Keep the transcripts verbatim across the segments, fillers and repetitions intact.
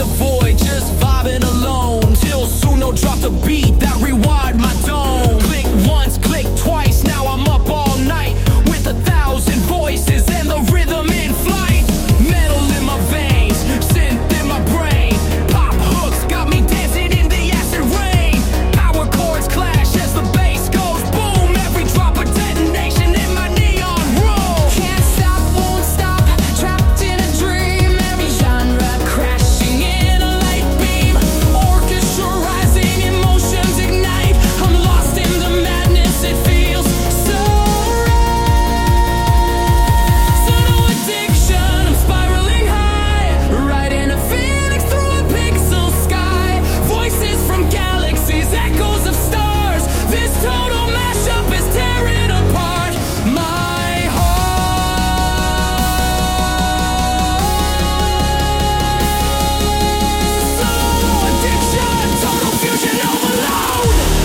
the void, just vibing alone. Till Suno dropped a beat that rewired my dome. Click once, click twice, now I'm up all night with a thousand voices and the rhythm in flight. Metal in my veins, synth in my brain. Pop hooks got me dancing in the acid rain. Power chords clash as the bass goes boom. Every drop a detonation in my neon room. Can't stop, won't stop, trapped in a dream. Every genre crashing in a light beam. Orchestra rising, emotions ignite. I'm lost in the madness, it feels so right. So no addiction, I'm spiraling high. Riding a phoenix through a pixel sky. Voices from galaxies, echoes of stars. This total mashup is tearing apart my heart. So no addiction, total fusion overload.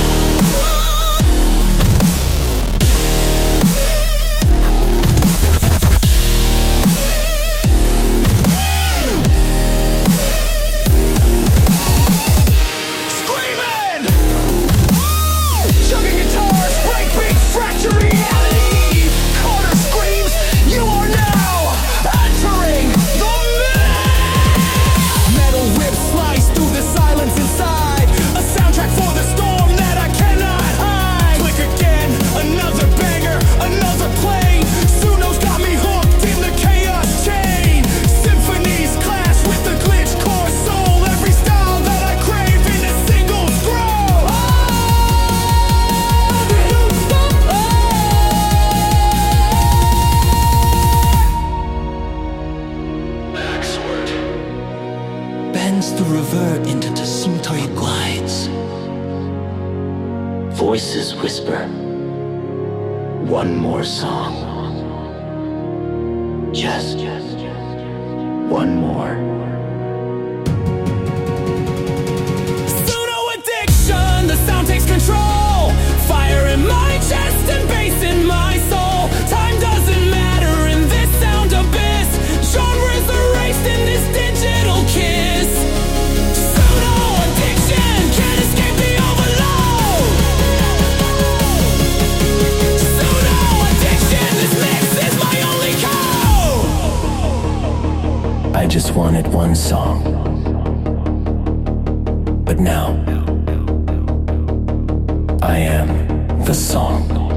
Screaming! Chugging guitars, break beats, fracture reality. Carter screams, you are now entering the mix. Metal whips slice through the silence inside. A soundtrack for the storm that I cannot hide. Click again, another banger, another plane. Suno's got me hooked in the chaos chain. Symphonies clash with the glitch core soul. Every style that I crave in a single scroll. Bends to revert into the Suntory glides. Voices whisper, one more song. Just one more. Suno addiction, the sound takes control. Fire in my chest and bass in my soul. Time doesn't matter in this sound abyss. Genres erased in this digital kiss. Suno addiction, can't escape the overload. Suno addiction, this mix is my only code. I just wanted one song. But now, I am the song.